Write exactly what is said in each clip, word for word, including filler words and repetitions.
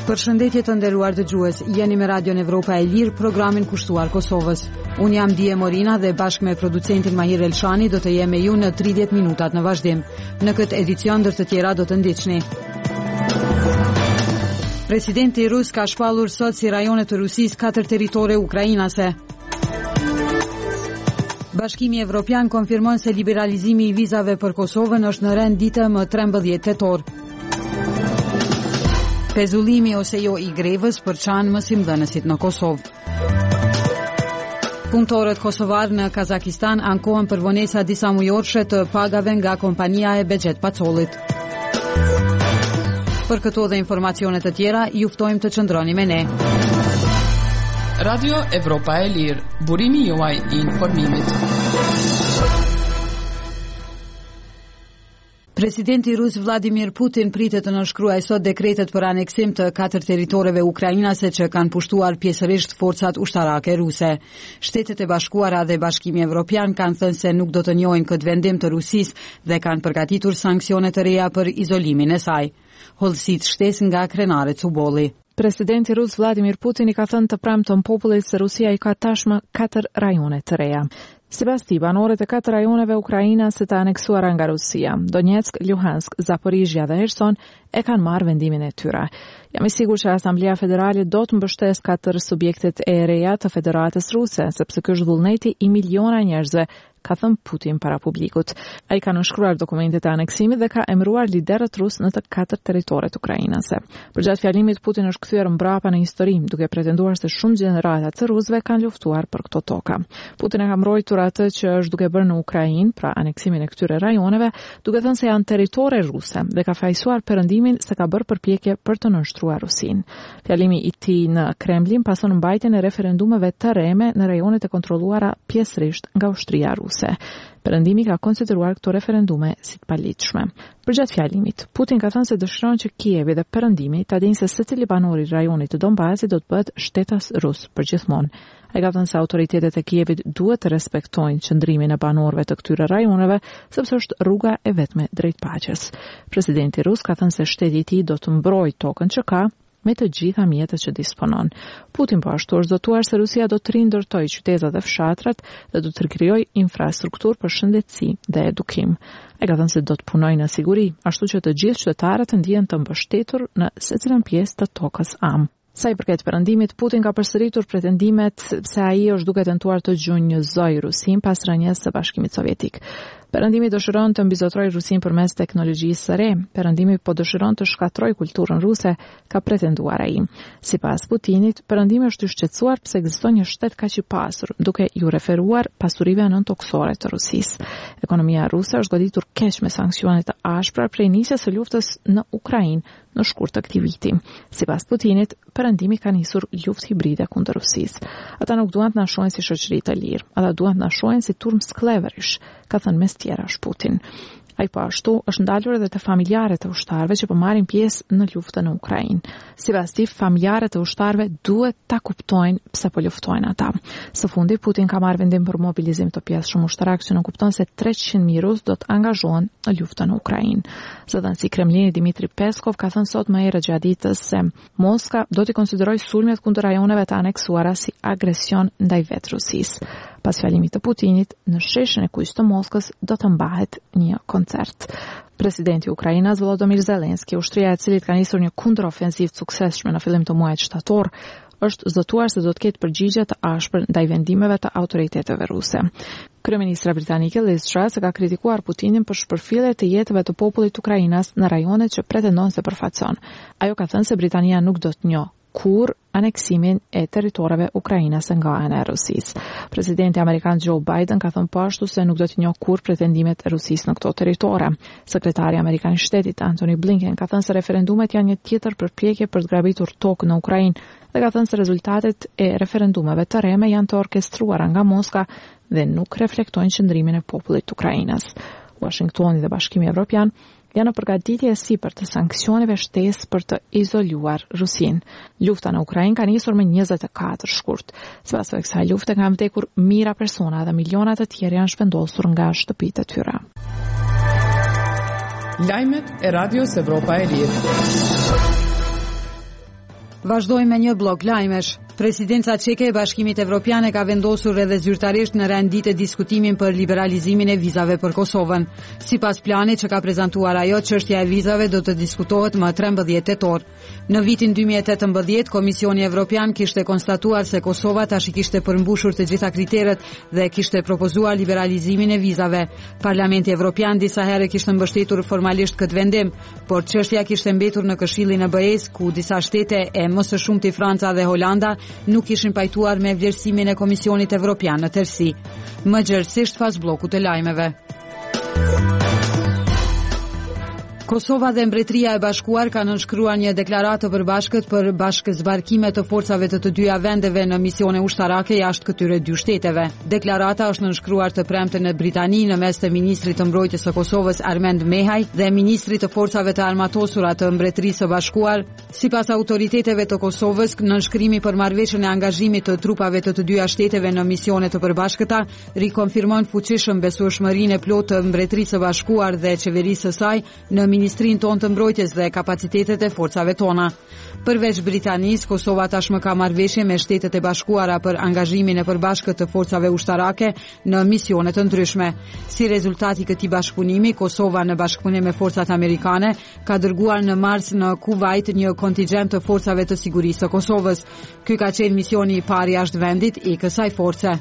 Përshëndetje të nderuar dëgjues, jeni me Radion Evropa e Lirë, programin kushtuar Kosovës. Unë jam Dije Morina dhe bashkë me producentin Mahir Elshani do të jem me ju në tridhjetë minutat në vazhdim. Në këtë edicion ndër të tjera do të ndiqni. Presidenti rus ka shpallur sot si rajone të Rusisë katër territore ukrainase. Bashkimi Evropian konfirmon se liberalizimi i vizave për Kosovën është në rend ditë më trembëdhjetë tetor. Pezullimi ose jo i grevës përçan mësimdhënësit në Kosovë. Punëtorët kosovar në Kazakistan ankohen për vonesa disa mujorëshe të pagave nga kompania e Bexhet Pacollit. Për këto dhe informacione të tjera, ju ftojmë të qëndroni me ne. Radio Evropa e Lirë, burimi juaj i informimit. Presidenti rus Vladimir Putin pritet të nënshkruajë sot dekretet për aneksim të katër territoreve ukrainase që kanë pushtuar pjesërisht forcat ushtarake ruse. Shtetet e Bashkuara dhe Bashkimi Evropian kanë thënë se nuk do të njohin këtë vendim të Rusisë dhe kanë përgatitur sanksione të reja për izolimin e saj. Hollësit shtesë nga krenare Cubolli. Presidenti rus Vladimir Putin i ka thënë të premton popullit se Rusia i ka tashmë katër rajone të reja. Sipas tij, banorët e katër rajoneve ukrainase të aneksuara nga Rusia, Donetsk, Luhansk, Zaporizhia dhe Kherson, e kanë marrë vendimin e tyre. Jam i sigurt që Asamblea Federale do të mbështesë katër subjektet e reja të Federatës Ruse, sepse ky është vullneti i miliona njerëzve, ka thënë Putin para publikut. Ai ka nënshkruar dokumentet e aneksimit dhe ka emëruar liderët rus në të katër territoret ukrainase. Përgjatë fjalimit, Putin është kthyer mbrapa në histori, duke pretenduar se shumë gjenerata të rusëve kanë luftuar për këto toka. Putin e ka mbrojtur atë që është duke bërë në Ukrainë, pra aneksimin e këtyre rajoneve, duke thënë se janë territore ruse dhe ka fajsuar perëndimin se ka bërë përpjekje për të nënshtruar Rusinë. Fjalimi i tij në Kremlin pason mbajtjen e referendumeve të reme në rajonet e kontrolluara pjesërisht nga ushtria ruse. Perëndimi ka konsideruar këto referendume si të paligjshme. Përgjatë fjalimit, Putin ka thënë se dëshiron që Kievi dhe Perëndimi ta dinë se secili banor i rajonit të Donbasit do të bëhet shtetas rus përgjithmonë. Ai ka thënë se autoritetet e Kievit duhet të respektojnë qëndrimin e banorëve të këtyre rajoneve, sepse është rruga e vetme drejt paqes. Presidenti rus ka thënë se shteti i tij do të mbrojë tokën që ka me të gjitha mjetet që disponon. Putin po ashtu është zotuar se Rusia do të rindërtojë qytetet dhe fshatrat dhe do të rikrijojë infrastrukturë për shëndetësi dhe edukim. Ai ka thënë se do të punojë në siguri, ashtu që të gjithë qytetarët të ndihen të mbështetur në secilën pjesë të tokës am. Sa i përket perëndimit, Putin ka përsëritur pretendimet se ai është duke tentuar të gjunjëzojë Rusinë pas rënies së Bashkimit Sovjetik. Perëndimi dëshiron të mbizotrojë Rusinë përmes teknologjisë së re. Perëndimi po dëshiron të shkatrojë kulturën ruse, ka pretenduar ai. Sipas Putinit, Perëndimi është i shqetësuar pse ekziston një shtet kaq i pasur, duke ju referuar pasurive nëntoksore të Rusisë. Ekonomia ruse është goditur keq me sanksione të ashpra prej nisjes së luftës në Ukrainë në shkurt të këtij viti. Sipas Putinit, Perëndimi ka nisur luftë hibride kundër Rusisë. Ata nuk duan të na shohin si shoqëri të lirë, ata duan të na shohin si turm sklevërish, ka thënë mes tjerash Putin. Ai po ashtu është ndalur edhe te familjarët e ushtarëve që po marrin pjesë në luftën në Ukrainë. Sipas tij, familjarët e ushtarëve duhet ta kuptojnë pse po luftojnë ata. Së fundi, Putin ka marrë vendim për mobilizim të pjesëshëm ushtarak që nuk kupton se treqind mijë rus do të angazhohen në luftën në Ukrainë. Zëdhënësi i Kremlinit Dmitri Peskov ka thënë sot më herët gjatë ditës se Moska do të konsiderojë sulmet kundër rajoneve të aneksuara si agresion ndaj vetë Rusisë. Pas fjalimit të Putinit, në sheshin e kuq të Moskës do të mbahet një koncert. Presidenti i Ukrainës Volodymyr Zelensky, ushtria e cilit ka nisur një kundërofensivë të suksesshme në fillim të muajit shtator, është zotuar se do të ketë përgjigje të ashpër ndaj vendimeve të autoriteteve ruse. Kryeministra britanike Liz Truss ka kritikuar Putinin për shpërfillje të jetëve të popullit ukrainas në rajonet që pretendon se përfaqëson. Ajo ka thënë se Britania nuk do të njohë kur aneksimin e territoreve ukrainase nga ana e Rusisë. Presidenti amerikan Joe Biden ka thënë po ashtu se nuk do të njohë kur pretendimet e Rusisë në këto territore. Sekretari amerikan i shtetit Antony Blinken ka thënë se referendumet janë një tjetër përpjekje për të grabitur tokë në Ukrainë dhe ka thënë se rezultatet e referendumeve të reme janë të orkestruara nga Moska dhe nuk reflektojnë qëndrimin e popullit të Ukrainës. Washingtoni dhe Bashkimi Evropian janë në përgatitje e sipër të sanksioneve shtesë për të izoluar Rusinë. Lufta në Ukrainë ka nisur me njëzet e katër shkurt. Sipas kësaj lufte kanë vdekur mijëra persona dhe miliona të tjerë janë shpendosur nga shtëpitë e tyre. Lajmet e Radios Evropa e Lirë. Vazhdojmë me një blok lajmesh. Presidenca çeke e Bashkimit Evropian e ka vendosur edhe zyrtarisht në rendite diskutimin për liberalizimin e vizave për Kosovën. Sipas planit që ka prezantuar ajo, çështja e vizave do të diskutohet më trembëdhjetë tetor. Në vitin dy mijë e tetëmbëdhjetë, Komisioni Evropian kishte konstatuar se Kosova tash i kishte përmbushur të gjitha kriteret dhe kishte propozuar liberalizimin e vizave. Parlamenti Evropian disa herë kishte mbështetur formalisht këtë vendim, por çështja kishte mbetur në Këshillin e B E S, ku disa shtete e më së shumti Franca dhe Holanda nuk ishin pajtuar me vlerësimin e Komisionit Evropian në tërësi. Më gjerësisht pas bllokut të lajmeve. Kosova dhe Mbretëria e Bashkuar kanë nënshkruar një deklaratë të përbashkët për bashkëzbarkime të forcave të të dyja vendeve në misione ushtarake jashtë këtyre dy shteteve. Deklarata është nënshkruar të premten në Britani në mes të ministrit të mbrojtjes së Kosovës Armend Mehaj dhe ministrit të forcave të armatosura të Mbretërisë së Bashkuar. Sipas autoriteteve të Kosovës, nënshkrimi për marrëveshjen e angazhimit të trupave të të dyja shteteve në misione të përbashkëta rikonfirmon fuqishëm besueshmërinë e plotë të Mbretërisë së Bashkuar dhe qeverisë së saj në Ministrinë tonë të mbrojtjes dhe kapacitetet e forcave tona. Përveç Britanisë, Kosova tashmë ka marrëveshje me Shtetet e Bashkuara për angazhimin e përbashkët të forcave ushtarake në misione të ndryshme. Si rezultat i këtij bashkëpunimi, Kosova në bashkëpunim me forcat amerikane ka dërguar në mars në Kuvajt një kontingjent të forcave të sigurisë së Kosovës. Ky ka qenë misioni i parë jashtë vendit i kësaj force.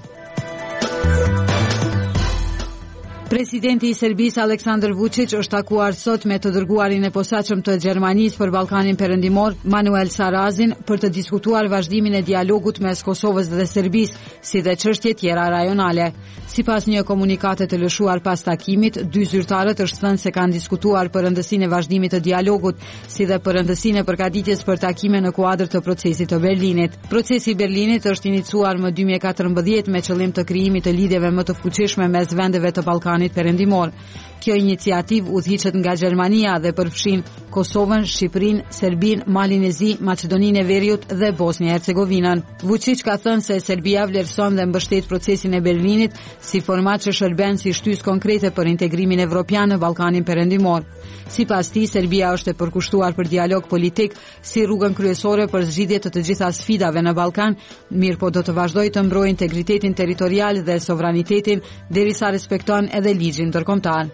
Presidenti i Serbisë Aleksandar Vučić është takuar sot me të dërguarin e posaçëm të Gjermanisë për Ballkanin Perëndimor, Manuel Sarazin, për të diskutuar vazhdimin e dialogut mes Kosovës dhe Serbisë, si dhe çështje tjera rajonale. Sipas një komunikate të lëshuar pas takimit, dy zyrtarët është thënë se kanë diskutuar për rëndësinë e vazhdimit të dialogut, si dhe për rëndësinë e përgatitjes për takime në kuadër të procesit të Berlinit. Procesi i Berlinit është iniciuar më dy mijë e katërmbëdhjetë me qëllim të krijimit të lidhjeve më të fuqishme mes vendeve të Ballkanit Perëndimor. Kjo iniciativë udhëhiqet nga Gjermania dhe përfshin Kosovën, Shqipërinë, Serbinë, Malin e Zi, Maqedoninë e Veriut dhe Bosnjë e Hercegovinën. Vučić ka thënë se Serbia vlerëson dhe mbështet procesin e Berlinit si format që shërben si shtysë konkrete për integrimin evropian në Ballkanin Perëndimor. Sipas tij, Serbia është e përkushtuar për dialog politik si rrugën kryesore për zgjidhje të të gjitha sfidave në Ballkan, mirë po do të vazhdojë të mbrojë integritetin territorial dhe sovranitetin derisa respekton edhe ligjin ndërkombëtar.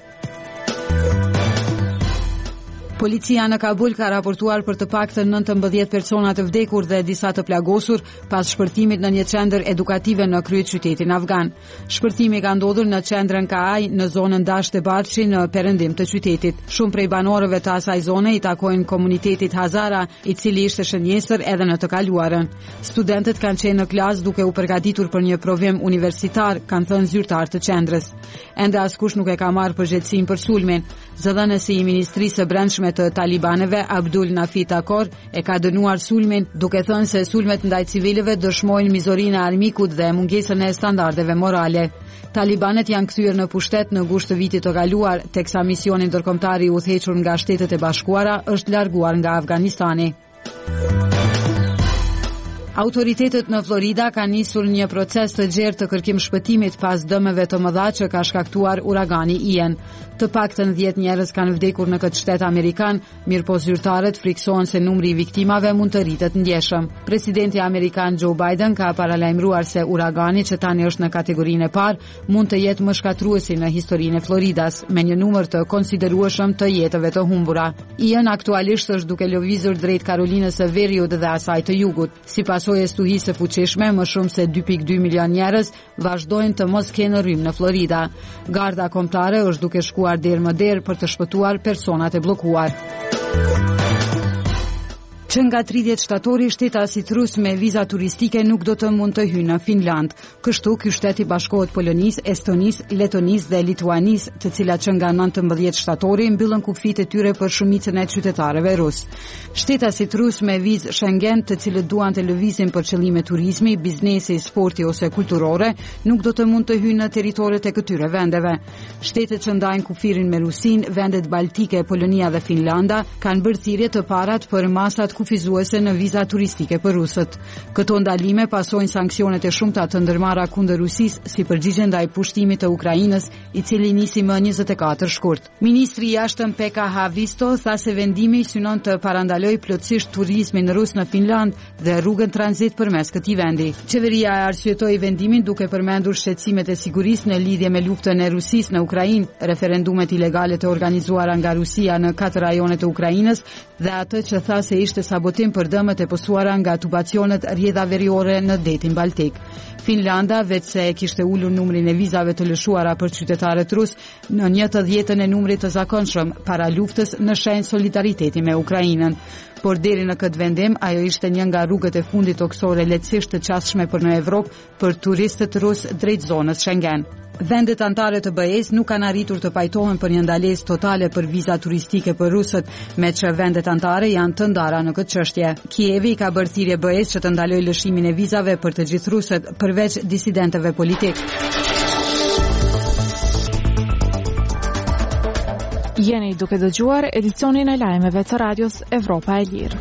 Policia në Kabul ka raportuar për të paktën nëntëmbëdhjetë persona të vdekur dhe disa të plagosur pas shpërtimit në një qendër edukative në kryeqytetin afgan. Shpërtimi ka ndodhur në qendrën Kaaj në zonën Dasht e Barçi në perëndim të qytetit. Shumë prej banorëve të asaj zone i takojnë komunitetit Hazara, i cili ishte shënjesër edhe në të kaluarën. Studentët kanë qenë në klasë duke u përgatitur për një provim universitar, kanë thënë zyrtar të qendrës. Ende askush nuk e ka marrë përgjegjësinë për sulmin. Zëdhënësi i Ministrisë së Brendshme të Talibanëve, Abdul Nafi Takor, e ka dënuar sulmin, duke thënë se sulmet ndaj civilëve dëshmojnë mizorinë e armikut dhe mungesën e standardeve morale. Talibanët janë kthyer në pushtet në gusht të vitit të kaluar, teksa misioni ndërkombëtar i udhëhequr nga Shtetet e Bashkuara është larguar nga Afganistani. Autoritetet në Florida kanë nisur një proces të gjerë të kërkim shpëtimit pas dëmeve të mëdha që ka shkaktuar uragani Ian. Të paktën dhjetë njerëz kanë vdekur në këtë shtet amerikan, mirëpo zyrtarët friksohen se numri i viktimave mund të rritet ndjeshëm. Presidenti amerikan Joe Biden ka paralajmëruar se uragani, që tani është në kategorinë e parë, mund të jetë më shkatruesi në historinë e Floridas, me një numër të konsiderueshëm të jetëve të humbura. Ian aktualisht është duke lëvizur drejt Karolinës së Veriut dhe asaj të jugut. Sipas pasojë stuhisë së fuqishme, më shumë se dy pikë dy milion njerëz vazhdojnë të mos kenë rrymë në Florida. Garda kombëtare është duke shkuar derë më derë për të shpëtuar personat e bllokuar. Që nga tridhjetë shtatori, shtetasit rus me viza turistike nuk do të mund të hyjnë në Finland. Kështu, ky shtet i bashkohet Polonisë, Estonisë, Letonisë dhe Lituanisë, të cilat që nga nëntëmbëdhjetë shtatori mbyllën kufit e tyre për shumicën e qytetarëve rus. Shtetasit rus me vizë Schengen, të cilët duan të lëvizin për qëllime turizmi, biznesi, sporti ose kulturore, nuk do të mund të hyjnë në territoret e këtyre vendeve. Shtetet që ndajnë kufirin me Rusinë, vendet baltike, Polonia dhe Finlanda, kanë bërë thirrje të parat për masat kufizuese në viza turistike për rusët. Këto ndalime pasojnë sanksionet e shumta të ndërmarra kundër Rusisë si përgjigje ndaj pushtimit të Ukrainës, i cili nisi më njëzet e katër shkurt. Ministri i jashtëm Pekka Haavisto tha se vendimi synon të parandalojë plotësisht turizmin rus në Finland dhe rrugën tranzit përmes këtij vendi. Qeveria e arsyetoi vendimin duke përmendur shqetësimet e sigurisë në lidhje me luftën e Rusisë në Ukrainë, referendumet ilegale të organizuara nga Rusia në katër rajone të Ukrainës dhe atë që tha se ishte sabotim për dëmet e pësuara nga tubacionet rrjedha veriore në detin Baltik. Finlanda, veç se e kishte ulur numrin e vizave të lëshuara për qytetarët rus në një të dhjetën e numrit të zakonshëm para luftës në shenjë solidariteti me Ukrainën. Por deri në këtë vendim, ajo ishte një nga rrugët e fundit toksore lehtësisht të qasshme për në Evropë për turistët rus drejt zonës Schengen. Vendet anëtare të B E-s nuk kanë arritur të pajtohen për një ndalesë totale për viza turistike për rusët, me që vendet anëtare janë të ndara në këtë çështje. Kievi ka bërë thirrje B E-s që të ndalojë lëshimin e vizave për të gjithë rusët, përveç disidentëve politik. Jeni duke dëgjuar edicionin e lajmeve të radios Evropa e Lirë.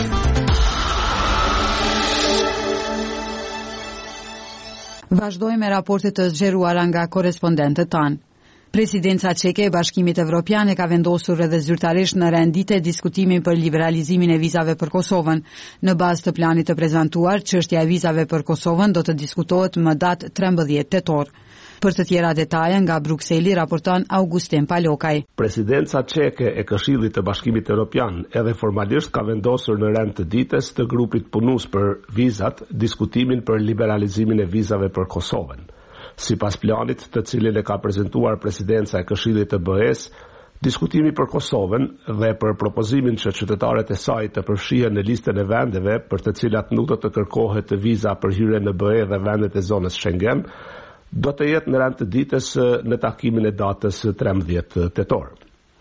Vazhdojmë me raportet të zgjeruara nga korespondentët tanë. Presidenca çeke e Bashkimit Evropian e ka vendosur edhe zyrtarisht në rendite diskutimin për liberalizimin e vizave për Kosovën. Në bazë të planit të prezantuar, çështja e vizave për Kosovën do të diskutohet më datë trembëdhjetë tetor. Për të tjera detaje nga Brukseli raporton Augustin Palokaj. Presidenca çeke e Këshillit të Bashkimit Evropian edhe formalisht ka vendosur në rend të ditës të grupit punues për vizat diskutimin për liberalizimin e vizave për Kosovën. Sipas planit të cilin e ka prezantuar presidenca e Këshillit të B E-s, diskutimi për Kosovën dhe për propozimin që qytetarët e saj të përfshihen në listën e vendeve për të cilat nuk do të kërkohet viza për hyrje në B E dhe vendet e zonës Schengen, do të jetë në rend të ditës në takimin e datës trembëdhjetë tetor.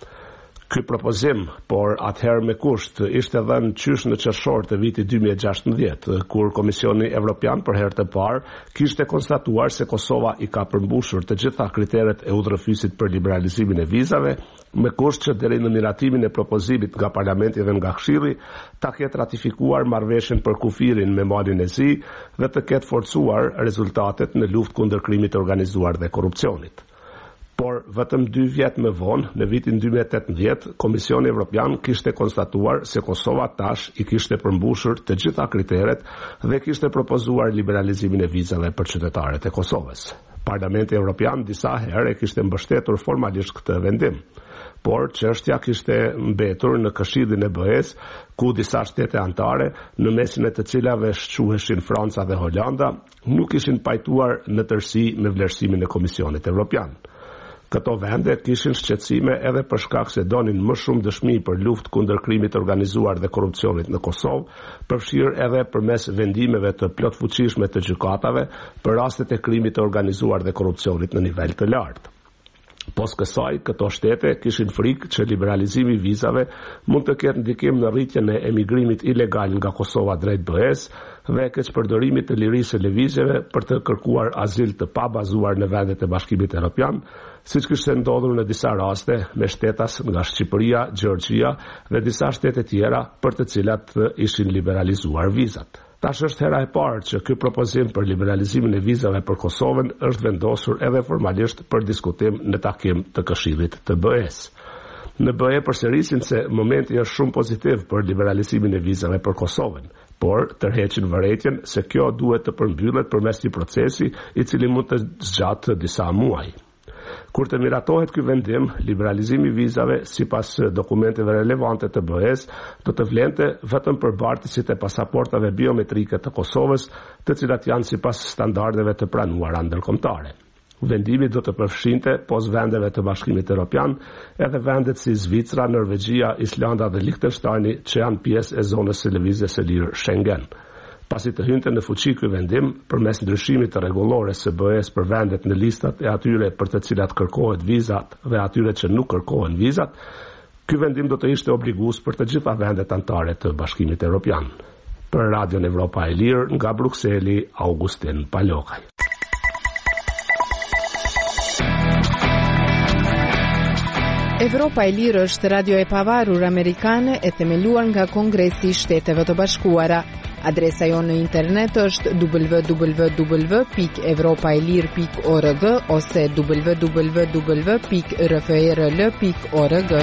Ky propozim, por atëherë me kusht, ishte dhënë qysh në qershor të vitit dy mijë e gjashtëdhjetë, kur Komisioni Evropian për herë të parë kishte konstatuar se Kosova i ka përmbushur të gjitha kriteret e udhërëfysit për liberalizimin e vizave, me kusht që deri në miratimin e propozimit nga Parlamenti dhe nga Këshilli ta ketë ratifikuar marrëveshjen për kufirin me Malin e Zi dhe të ketë forcuar rezultatet në luftë kundër krimit të organizuar dhe korrupsionit. Por vetëm dy vjet më vonë, në vitin dy mijë e tetëdhjetë, Komisioni Evropian kishte konstatuar se Kosova tash i kishte përmbushur të gjitha kriteret dhe kishte propozuar liberalizimin e vizave për qytetarët e Kosovës. Parlamenti Evropian disa herë e kishte mbështetur formalisht këtë vendim, por çështja kishte mbetur në Këshillin e B E-s, ku disa shtete anëtare, në mesin e të cilave shquheshin Franca dhe Holanda, nuk ishin pajtuar në tërësi me vlerësimin e Komisionit Evropian. Këto vende kishin shqetësime edhe për shkak se donin më shumë dëshmi për luftë kundër krimit organizuar dhe korrupsionit në Kosovë, përfshirë edhe përmes vendimeve të plotfuqishme të gjykatave për rastet e krimit të organizuar dhe korrupsionit në nivel të lartë. Pos kësaj, këto shtete kishin frikë që liberalizimi i vizave mund të ketë ndikim në rritjen e emigrimit ilegal nga Kosova drejt B E-s dhe keqpërdorimit të lirisë së lëvizjeve për të kërkuar azil të pabazuar në vendet e Bashkimit Evropian, siç kishte ndodhur në disa raste me shtetas nga Shqipëria, Gjeorgjia dhe disa shtete tjera për të cilat ishin liberalizuar vizat. Tash është hera e parë që ky propozim për liberalizimin e vizave për Kosovën është vendosur edhe formalisht për diskutim në takim të Këshillit të B E-s. Në B E përsërisin se momenti është shumë pozitiv për liberalizimin e vizave për Kosovën, por tërheqin vërejtjen se kjo duhet të përmbyllet përmes një procesi i cili mund të zgjatë disa muaj. Kur të miratohet ky vendim, liberalizimi i vizave sipas dokumenteve relevante të B E-s do të vlente vetëm për bartësit e pasaportave biometrike të Kosovës, të cilat janë sipas standardeve të pranuara ndërkombëtare. Vendimi do të përfshinte pos vendeve të Bashkimit Evropian edhe vendet si Zvicra, Norvegjia, Islanda dhe Liechtensteini që janë pjesë e zonës së lëvizjes së lirë Schengen. Pasi të hynte në fuqi ky vendim, përmes ndryshimit të rregullore së B E-s për vendet në listat e atyre për të cilat kërkohet vizat dhe atyre që nuk kërkohen vizat, ky vendim do të ishte obligues për të gjitha vendet anëtare të Bashkimit Evropian. Për Radion Evropa e Lirë, nga Brukseli, Augustin Palokaj. Evropa e Lirë është radio e pavarur amerikane e themeluar nga Kongresi i Shteteve të Bashkuara. Adresa jonë në internet është w w w pikë evropaelir pikë org ose w w w pikë r f r l pikë org.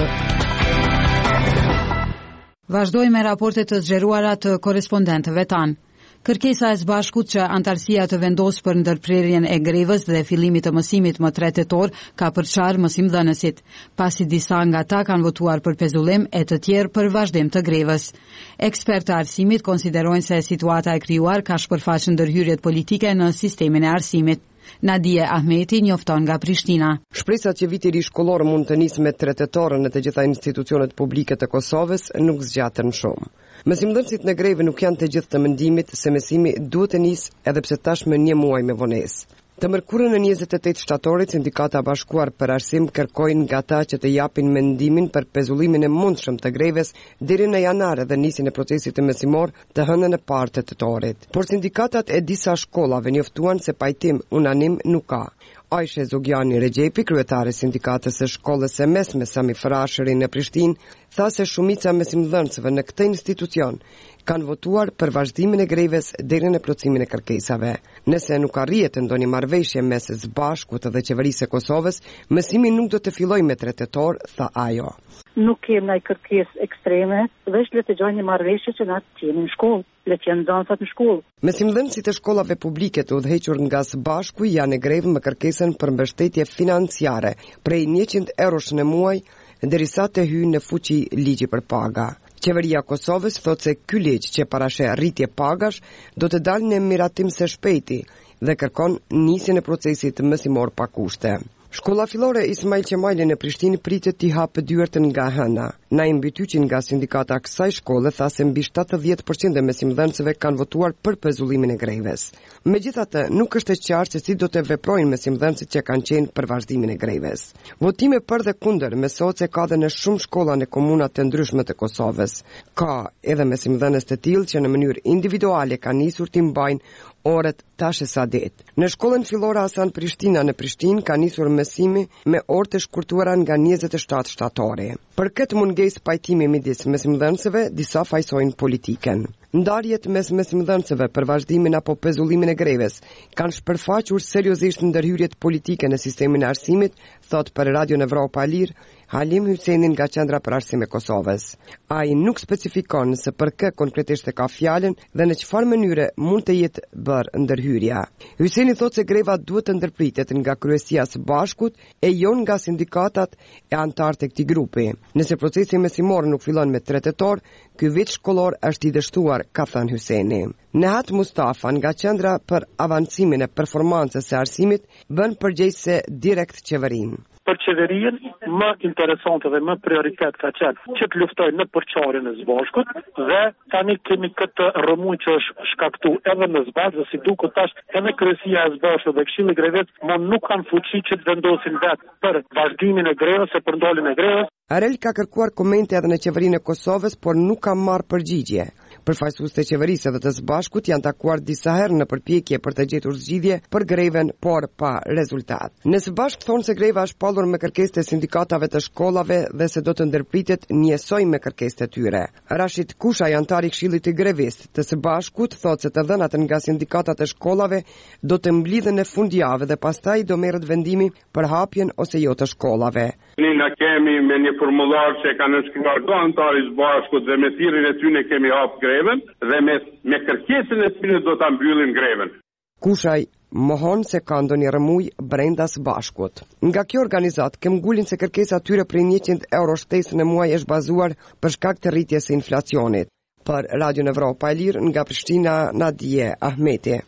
Vazhdojmë me raportet të zgjeruara të korespondentëve tanë. Kërkesa e së bashkut që antarësia të vendosë për ndërprerjen e grevës dhe fillimit të mësimit më tre tetor ka përçarë mësimdhënësit, pasi disa nga ta kanë votuar për pezullim e të tjerë për vazhdim të grevës. Ekspertë arsimit konsiderojnë se situata e krijuar ka shpërfaqë ndërhyrjet politike në sistemin e arsimit. Nadie Ahmeti njofton nga Prishtina. Shpresat që viti ri shkollor mund të nisë me tre tetor në të gjitha institucionet publike të Kosovës nuk zgjatën shumë. Mësimdhënësit në greve nuk janë të gjithë të mendimit se mësimi duhet të nisë edhe pse tashmë një muaj me vonesë. Të mërkurën në njëzet e tetë shtatorit, Sindikata Bashkuar për Arsim kërkojnë nga ta që të japin mendimin për pezullimin e mundshëm të greves deri në janar dhe nisjen e procesit të mësimor të hënën e parë të tetorit. Por sindikatat e disa shkollave njoftuan se pajtim unanim nuk ka. Ajshe Zogjani Regjepi, kryetare sindikatës së shkollës së mesme Sami Frashëri në Prishtinë, tha se shumica mësimdhënësve në këtë institucion kanë votuar për vazhdimin e greves deri në plotësimin e kërkesave. Nëse nuk arrihet ndonjë marrëveshje mes së Bashkut dhe qeverisë së Kosovës, mësimi nuk do të fillojë me tre tetor, tha ajo. Nuk kem ndaj kërkesë ekstreme, veç le të gjojnë një marrëveshje që na të jemi në shkollë, le të jenë nxënësat në shkollë. Mësimdhënësit e shkollave publike të udhëhequr nga së Bashku janë në grevë me kërkesën për mbështetje financiare prej njëqind eurosh në muaj, derisa të hyjë në fuqi ligji për paga. Qeveria Kosovës thotë se ky ligj që parasheh rritje pagash do të dalë në miratim së shpejti dhe kërkon nisjen e procesit mësimor pa kushte. Shkolla fillore Ismail Qemali në Prishtinë pritet t'i hapë dyertën nga hëna. Naim Bytyqin nga sindikata e kësaj shkolle tha se mbi shtatëdhjetë përqind e mësimdhënësve kanë votuar për pezullimin e greves. Megjithatë, nuk është e qartë se si do të veprojnë mësimdhënësit që kanë qenë për vazhdimin e greves. Votime për dhe kundër mesohet se ka dhe në shumë shkolla në komuna të ndryshme të Kosovës. Ka edhe mësimdhënës të tillë që në mënyrë individuale kanë nisur t'i mbajnë orët tash e sadet. Në shkollën fillore Hasan Prishtina në Prishtinë ka nisur mësimi me orë të shkurtuara nga njëzet e shtatë shtatore. Për këtë mungesë pajtimi midis mësimdhënësve, disa fajsojnë politiken. Ndarjet mes mësimdhënësve për vazhdimin apo pezullimin e greves kanë shpërfaqur seriozisht ndërhyrjet politike në sistemin e arsimit, thot për Radio Evropa e Lirë Halim Hysenin nga Qendra për Arsim e Kosovës. Ai nuk specifikon se për kë konkretisht e ka fjalën dhe në çfarë mënyre mund të jetë bërë ndërhyrja. Hyseni thotë se greva duhet të ndërpritet nga kryesia së Bashkut e jo nga sindikatat e antarë të këtij grupi. Nëse procesi mësimor nuk fillon me tre tetor, ky vit shkollor është i dështuar, ka thënë Hyseni. Nehat Mustafa nga Qendra për avancimin e performancës së arsimit bën përgjegjëse direkt qeverinë. Për qeverinë, më interesante dhe më prioritet ka qenë që të luftojnë në përçarjen e zbashkut dhe tani kemi këtë rrëmuj që është shkaktu edhe në zbashk dhe si duket tash edhe kryesia e zbashkut dhe Këshilli i Greves më nuk kanë fuqi që të vendosin vetë për vazhdimin e grevës e për ndaljen e grevës. Arel ka kërkuar komente edhe në qeverinë e Kosovës, por nuk ka marrë përgjigje. Përfaqësues të qeverisë dhe të së Bashkut janë takuar disa herë në përpjekje për të gjetur zgjidhje për greven, por pa rezultat. Në së Bashku thonë se greva është pallur me kërkesë të sindikatave të shkollave dhe se do të ndërpritet njësoj me kërkesë të tyre. Rashid Kusha, antari i Këshillit të Grevisë të së Bashkut, thotë se të dhënat nga sindikatat e shkollave do të mblidhen në fundjavë dhe pastaj do merret vendimi për hapjen ose jo të shkollave. Ne kemi me një formular që kanë shkruar do antarë i Bashkut dhe me thirrjen e tyre kemi hap greven dhe me, me kërkesën e tyre do ta mbyllim greven. Kushaj mohon se ka ndonjë rëmuj brenda së Bashkut. Nga kjo organizat kem ngulin se kërkesa tyre për njëqind euro shtesë në muaj është bazuar për shkak të rritjes së inflacionit. Për Radio Evropa e Lirë nga Prishtina, Nadie Ahmeti.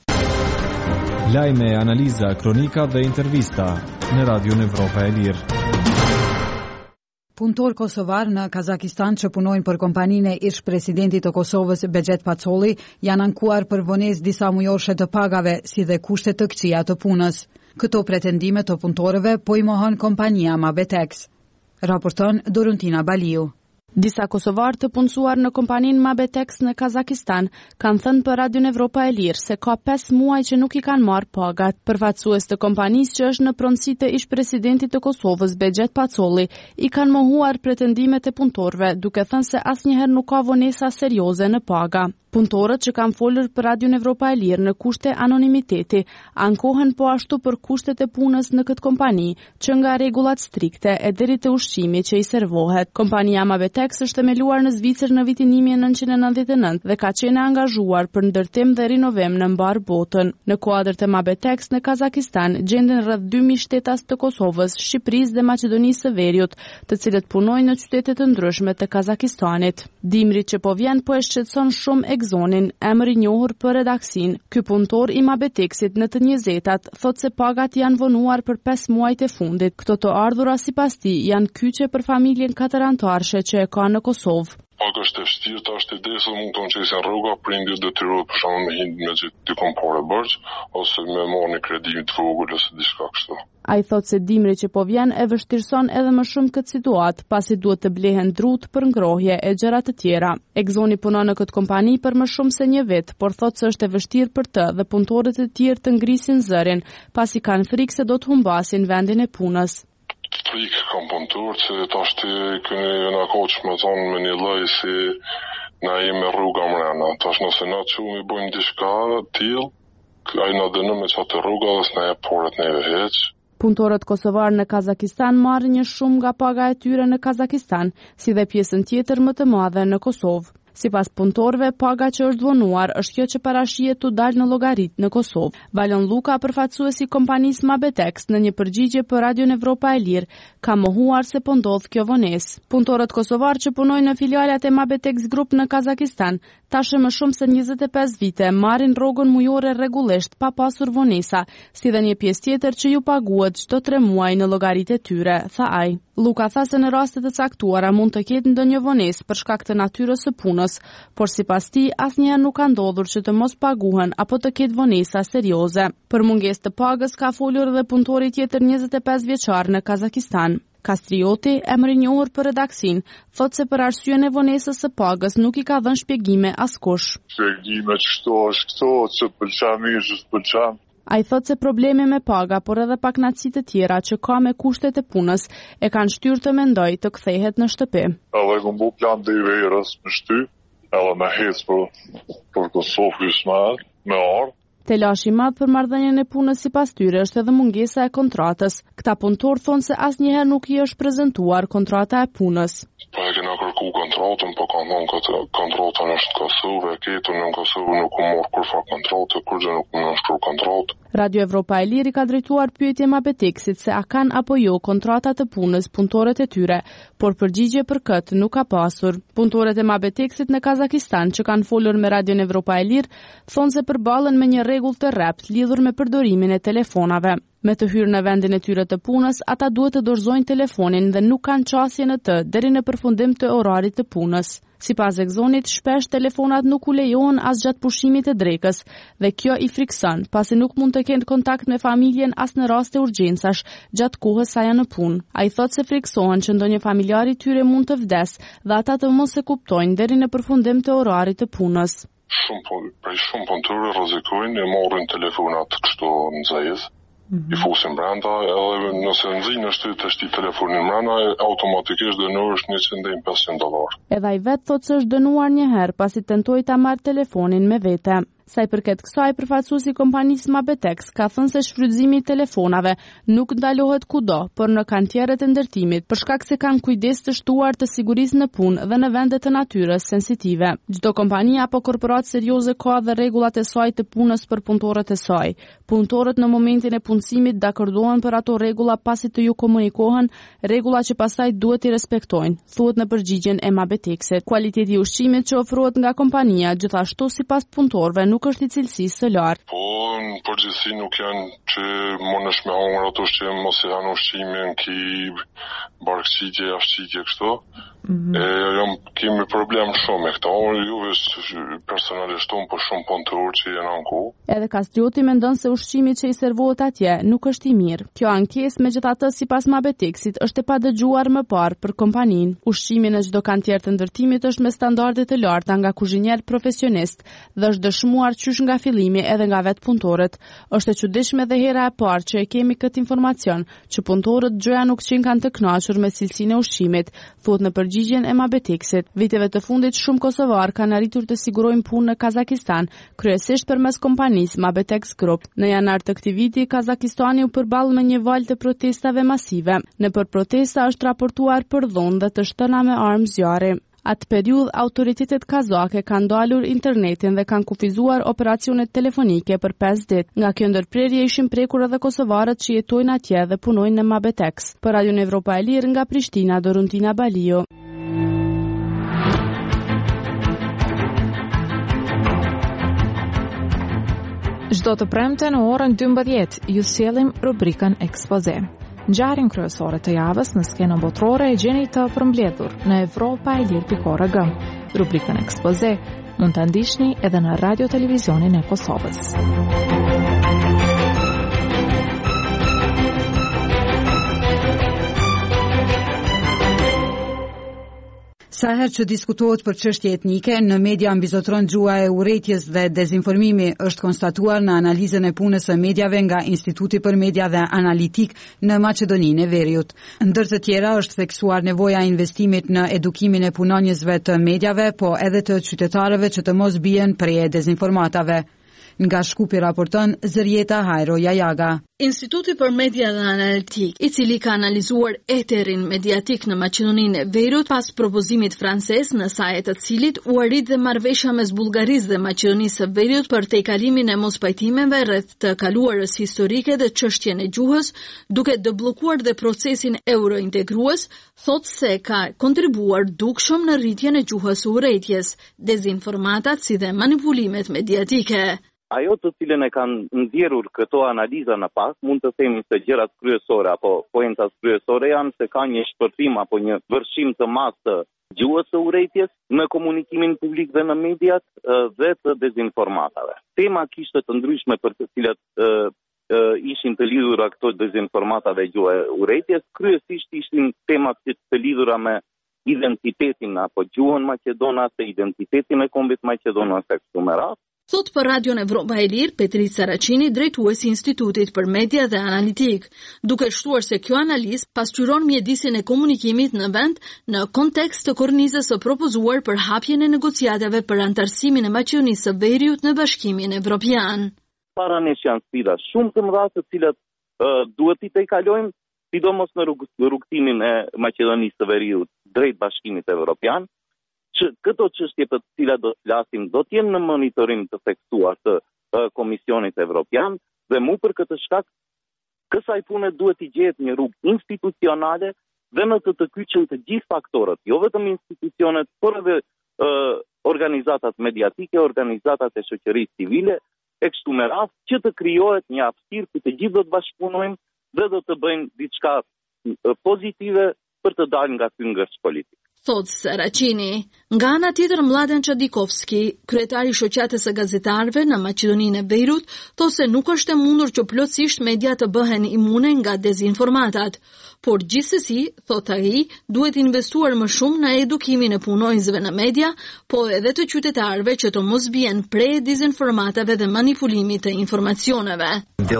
Lajme, analiza, kronika dhe intervista në Radio Evropa e Lirë. Punëtor kosovar në Kazakistan që punojnë për kompaninë e ish presidentit të Kosovës Begjet Pacolli janë ankuar për vonesë disa mujoshe të pagave si dhe kushte të këqija të punës. Këto pretendime të punëtorëve po i mohon kompania Mabetex. Raporton Doruntina Baliu. Disa kosovarë të punësuar në kompaninë Mabetex në Kazakistan kanë thënë për Radion Evropa e Lirë se ka pesë muaj që nuk i kanë marrë pagat. Përfaqësues të kompanisë që është në pronësi të ish-presidentit të Kosovës Begjet Pacolli i kanë mohuar pretendimet e punëtorëve, duke thënë se asnjëherë nuk ka vonesa serioze në paga. Punëtorët që kanë folur për Radion Evropa e Lirë në kushte anonimiteti ankohen po ashtu për kushtet e punës në këtë kompani, që nga rregullat strikte e deri te ushqimi që i servohet. Kompania Mabetex është themeluar në Zvicër në vitin një mijë e nëntëqind e nëntëdhjetë e nëntë dhe ka qenë angazhuar për ndërtim dhe rinovim në mbar botën. Në kuadër të Mabetex në Kazakistan gjenden rreth dy mijë shtetas të Kosovës, Shqipërisë dhe Maqedonisë së Veriut, të cilët punojnë në qytete të ndryshme të Kazakistanit. Dimri që po vjen po e shqetëson shumë Zonin, emër i njohur për redaksin. Ky punëtor i Mabetexit në të njëzetat thot se pagat janë vonuar për pesë muajt e fundit. Këto të ardhura sipas tij janë kyçe për familjen katërantarëshe që e ka në Kosovë. Paga është e vështirë, ta është e desë, mund të nëqesin rruga, prindit detyrohet për shkak me hind me gjithë të kompore bërç ose me marrë kredimin të vogël ose diçka kështu. Ai thot se dimri që po vjen e vështirëson edhe më shumë këtë situatë, pasi duhet të blehen drut për ngrohje e gjëra të tjera. Egzoni punon në këtë kompani për më shumë se një vit, por thot se është e vështirë për të dhe punëtorët e tjerë të ngrisin zërin, pasi kanë frikë se do të humbasin vendin e punës. Frikë kam punëtor që tash të këni në koç më thonë me një lloj si na jemi rruga mrena. Tash nëse na çumi bëjmë diçka tillë, ai na dënon me çatë rruga dhe s'na jep porët neve hiç. Punëtorët kosovar në Kazakistan marrin një shumë nga paga e tyre në Kazakistan, si dhe pjesën tjetër më të madhe në Kosovë. Sipas punëtorëve, paga që është vonuar është kjo që parashihet të dalë në llogarit në Kosovë. Valon Luka, përfaqësuesi i kompanisë Mabetex, në një përgjigje për Radion Evropa e Lirë, ka mohuar se po ndodh kjo vonesë. Punëtorët kosovar që punojnë në filialat e Mabetex Group në Kazakistan, tashë më shumë se njëzet e pesë vite marrin rrogën mujore rregullisht pa pasur vonesa, si dhe një pjesë tjetër që ju paguhet çdo tre muaj në llogaritë e tyre, tha ai. Luka tha se në raste të caktuara mund të ketë ndonjë vonesë për shkak të natyrës së punës, por sipas tij asnjëherë nuk ka ndodhur që të mos paguhen apo të ketë vonesa serioze. Për mungesë të pagës ka folur edhe punëtori tjetër njëzet e pesë vjeçar në Kazakistan. Kastrioti, emri i njohur për redaksin, thot se për arsyeën e vonesës së pagës nuk i ka dhënë shpjegime askush. Shpjegime ç'to është këto, që pëlqen mirë, që pëlqen. Ai thot se probleme me paga, por edhe pakënaqësi të tjera që ka me kushtet e punës e kanë shtyrë të mendoj të kthehet në shtëpi. Edhe ku mbu plan dhe i verës me shty, edhe me hec për, për Kosovë gjysmë, me ardh. Telashi i madh për marrëdhënien e punës sipas tyre është edhe mungesa e kontratës. Këta punëtor thonë se asnjëherë nuk i është prezantuar kontrata e punës. Po e kena kërku kontratën, po kanë thonë këtë kontratën është Kosovë, e ketën në Kosovë nuk u morë kur fa kontratë, kur gjë nuk u nënshkru kontratë. Radio Evropa e Lirë ka drejtuar pyetje Mabetexit se a kanë apo jo kontrata të punës punëtorët e tyre, por përgjigje për këtë nuk ka pasur. Punëtorët e Mabetexit në Kazakistan që kanë folur me Radio Evropa e Lirë thonë se përballen me një rregull të rrept lidhur me përdorimin e telefonave. Me të hyrë në vendin e tyre të punës, ata duhet të dorëzojnë telefonin dhe nuk kanë qasje në të deri në përfundim të orarit të punës. Sipas Egzonit, shpesh telefonat nuk u lejohen as gjatë pushimit të drekës dhe kjo i frikson, pasi nuk mund të kenë kontakt me familjen as në raste urgjencash gjatë kohës sa janë në punë. Ai thotë se friksohen që ndonjë familjar i tyre mund të vdes dhe ata të mos e kuptojnë deri në përfundim të orarit të punës. Shumë prej shumë punëtorë rrezikojnë e marrin telefonat kështu në zajës. I fusin brenda, edhe nëse nxjinë në shtyt të shti telefonin mrena, automatikisht dënohesh njëqind e pesëqind dollar. Edhe ai vetë thotë se është dënuar një herë pasi tentoi ta marrë telefonin me vete. Sa i përket kësaj, përfaqësuesi i kompanisë Mabetex ka thënë se shfrytëzimi i telefonave nuk ndalohet kudo, por në kantierët e ndërtimit, për shkak se kanë kujdes të shtuar të sigurisë në punë dhe në vende të natyrës sensitive. Çdo kompani apo korporatë serioze ka dhe rregullat e saj të punës për punëtorët e saj. Punëtorët në momentin e punësimit dakordohen për ato rregulla pasi të ju komunikohen, rregulla që pastaj duhet i respektojnë, thuhet në përgjigjen e Mabetexit. Kualiteti i ushqimit që ofrohet nga kompania, gjithashtu sipas punëtorëve, nuk është i cilësisë së lartë. Po, në përgjithësi nuk janë që mundesh me hongër ato ushqim, mos i hanë ushqimin, ki barkësitje, jashtësitje kështu. Mm-hmm. E jam kemi problem shumë me këta. Unë juve personalisht unë për shumë punëtor që jena në ku. Edhe Kastrioti mendon se ushqimi që i servohet atje nuk është i mirë. Kjo ankesë megjithatë sipas Mabetexit është e padëgjuar më parë për kompaninë. Ushqimi në çdo kantierë të ndërtimit është me standarde të larta nga kuzhinier profesionist dhe është dëshmuar qysh nga fillimi edhe nga vetë punëtorët. Është e çuditshme dhe hera e parë që e kemi këtë informacion që punëtorët gjëja nuk qenë kanë të kënaqur me cilësinë e ushqimit, thuhet në përgjigjen e Mabetexit. Viteve të fundit shumë kosovar kanë arritur të sigurojnë punë në Kazakistan, kryesisht përmes kompanisë Mabetex Group. Në janar të këtij viti, Kazakistani u përball me një valë të protestave masive. Nëpër protesta është raportuar për dhunë dhe të shtëna me armë zjarri. Atë periudhë autoritetet kazake kanë dalur internetin dhe kanë kufizuar operacionet telefonike për pesë ditë. Nga kjo ndërprerje ishin prekur edhe kosovarët që jetojnë atje dhe punojnë në Mabetex. Për Radio Evropa e Lirë nga Prishtina, Doruntina Balio. Çdo të premte në orën dymbëdhjetë ju sjellim rubrikën Ekspoze. Ngjarjen kryesore të javës në skenën botërore e gjeni të përmbledhur në Evropa e Lirë pikë org. Rubrikën Ekspoze mund ta ndiqni edhe në Radio Televizionin e Kosovës. Sa herë që diskutohet për çështje etnike, në media mbizotron gjua e urrëtijes dhe dezinformimi, është konstatuar në analizën e punës së medjave nga Instituti për Media dhe Analitik në Maqedoninë e Veriut. Ndër të tjera është theksuar nevoja e investimit në edukimin e punonjësve të medjave, po edhe të qytetarëve që të mos bien prej dezinformatave. Nga Shkupi raporton Zërjeta Hajro Jajaga. Instituti për Media dhe Analitik, i cili ka analizuar eterin mediatik në Maqedoninë e Veriut pas propozimit francez, në saj të cilit u arrit dhe marrëveshja mes Bullgarisë dhe Maqedonisë së Veriut për tejkalimin e mospajtimeve rreth të kaluarës historike dhe çështjen e gjuhës, duke debllokuar dhe procesin eurointegrues, thotë se ka kontribuar dukshëm në rritjen e gjuhës së urrëties, dezinformatat si dhe manipulimet mediatike. Ajo të cilën e kanë ndjerur këto analiza në pas, mund të themi se gjërat kryesore apo poencat kryesore janë se ka një shpërthim apo një vërshim të madh të gjuhës së urrëties në komunikimin publik dhe në mediat dhe të dezinformatave. Tema kishte të ndryshme për të cilat e, e, ishin të lidhura këto dezinformata dhe gjuha e urrëties, kryesisht ishin temat të lidhura me identitetin apo gjuhën maqedonase, identitetin e kombit maqedonase këtu me radhë. Thot për Radio Evropa e Lirë, Petrit Saracini, drejtuesi i Institutit për Media dhe Analitik, duke shtuar se kjo analizë pasqyron mjedisin e komunikimit në vend në kontekst të kornizës së propozuar për hapjen e negociatave për antarësimin e Maqedonisë së Veriut në Bashkimin Evropian. Para nesh janë sfida shumë të mëdha të cilat uh, duhet i tejkalojmë, sidomos në rrug rrugtimin e Maqedonisë së Veriut drejt Bashkimit Evropian. Që këto çështje për të cilat do të flasim do të jenë në monitorim të theksuar të uh, Komisionit Evropian dhe mu për këtë shkak kësaj pune duhet i gjehet një rrugë institucionale dhe në të të kyçën të gjithë faktorët, jo vetëm institucionet, por edhe uh, organizatat mediatike, organizatat e shoqërisë civile, e kështu me radhë, që të krijohet një hapësirë ku të gjithë do të bashkëpunojmë dhe do të bëjmë diçka uh, pozitive për të dalë nga ky ngërç politik. Thot Saracini. Nga ana tjetër, Mladen Çadikovski, kryetari i shoqatës së gazetarëve në Maqedoninë e Veriut, thotë se nuk është e mundur që plotësisht media të bëhen imune nga dezinformatat, por gjithsesi, thot ai, duhet investuar më shumë në edukimin e punonjësve në media, po edhe të qytetarëve që të mos bien prej dezinformatave dhe manipulimit të informacioneve.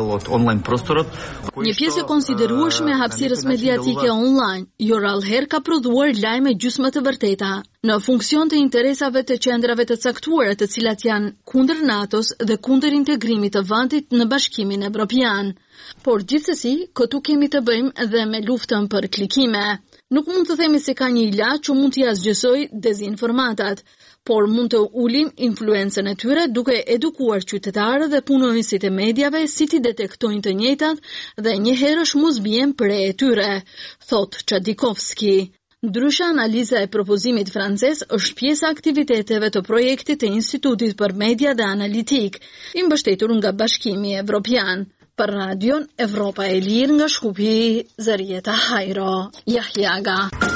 Një pjesë e konsiderueshme e hapësirës mediatike online, jo rallëherë ka prodhuar lajme gjysmë të vërteta, në funksion të interesave të qendrave të caktuara të cilat janë kundër NATO-s dhe kundër integrimit të vendit në Bashkimin Evropian. Por gjithsesi, këtu kemi të bëjmë edhe me luftën për klikime. Nuk mund të themi se ka një ilaç që mund t'i asgjësoj dezinformatat, por mund të ulim influencën e tyre duke edukuar qytetarët dhe punonjësit e medjave si t'i detektojnë të njëjtat dhe njëherësh mos bien prej e tyre, thot Çadikovski. Ndryshe, analiza e propozimit francez është pjesë e aktiviteteve të projektit të Institutit për Media dhe Analitik, i mbështetur nga Bashkimi Evropian. Për radion Evropa e Lirë nga Shkupi, Zarieta Hajro, Jahjaga.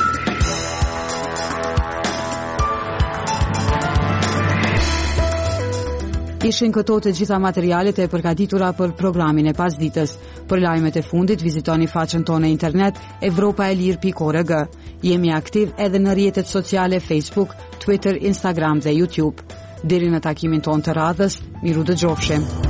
Ishin këto të gjitha materialet e përgatitura për programin e pasditës. Për lajmet e fundit, vizitoni faqen tonë internet evropaelir pikë org. Jemi aktiv edhe në rrjetet sociale Facebook, Twitter, Instagram dhe YouTube. Deri në takimin tonë të radhës, miru dëgjofshim.